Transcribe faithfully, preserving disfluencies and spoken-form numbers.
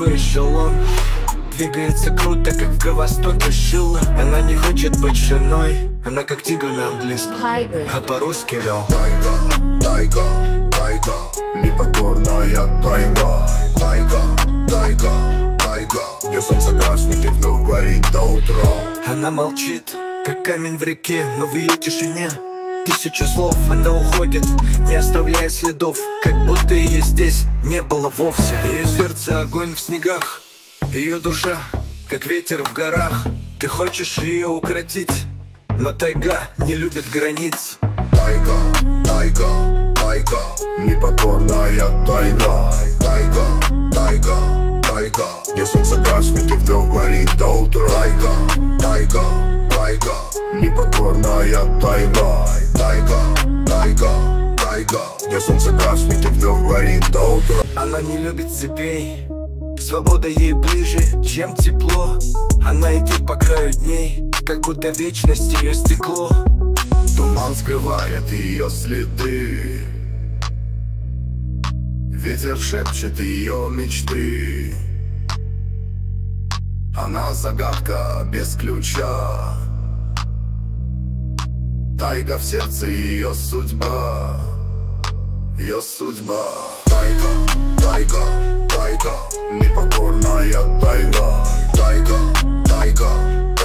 золотой эшелон. Двигается круто, как в Востоке шила. Она не хочет быть женой, она как тигр на английском, а по-русски рел. Тайга, тайга, тайга, непокорная тайга. Тайга, тайга, тайга, где солнце гаснет и вновь горит до утра. Она молчит, как камень в реке, но в ее тишине тысячи слов. Она уходит, не оставляя следов, как будто ее здесь не было вовсе. Ее сердце огонь в снегах, ее душа, как ветер в горах. Ты хочешь ее укротить, но тайга не любит границ. Тайга, тайга, тайга, непокорная тайга. Тайга, тайга, тайга, где солнце гаснет и вновь горит до утра. Тайга, тайга, тайга, непокорная тайга. Тайга, тайга, тайга, где солнце гаснет и вновь горит до утра. Она не любит цепей, свобода ей ближе, чем тепло. Она идет по краю дней, как будто вечность ее стекло. Туман скрывает ее следы, ветер шепчет ее мечты. Она загадка без ключа, тайга в сердце ее судьба, ее судьба. Тайга, тайга, тайга, непокорная тайга. Тайга, тайга,